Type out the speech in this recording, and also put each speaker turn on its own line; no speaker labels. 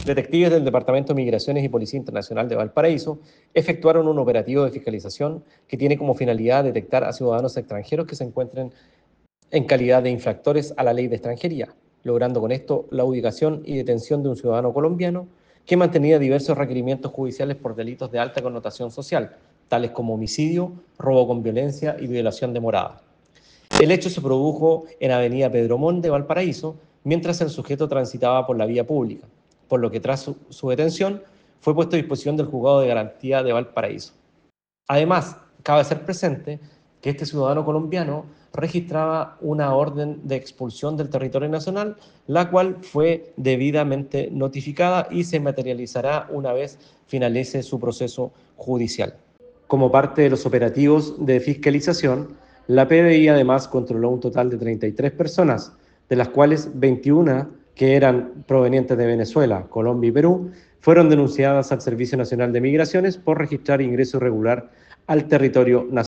Detectives del Departamento de Migraciones y Policía Internacional de Valparaíso efectuaron un operativo de fiscalización que tiene como finalidad detectar a ciudadanos extranjeros que se encuentren en calidad de infractores a la ley de extranjería, logrando con esto la ubicación y detención de un ciudadano colombiano que mantenía diversos requerimientos judiciales por delitos de alta connotación social, tales como homicidio, robo con violencia y violación de morada. El hecho se produjo en Avenida Pedro Montt de Valparaíso, mientras el sujeto transitaba por la vía pública, por lo que tras su detención fue puesto a disposición del Juzgado de Garantía de Valparaíso. Además, cabe hacer presente que este ciudadano colombiano registraba una orden de expulsión del territorio nacional, la cual fue debidamente notificada y se materializará una vez finalice su proceso judicial. Como parte de los operativos de fiscalización, la PDI además controló un total de 33 personas, de las cuales 21 que eran provenientes de Venezuela, Colombia y Perú, fueron denunciadas al Servicio Nacional de Migraciones por registrar ingreso irregular al territorio nacional.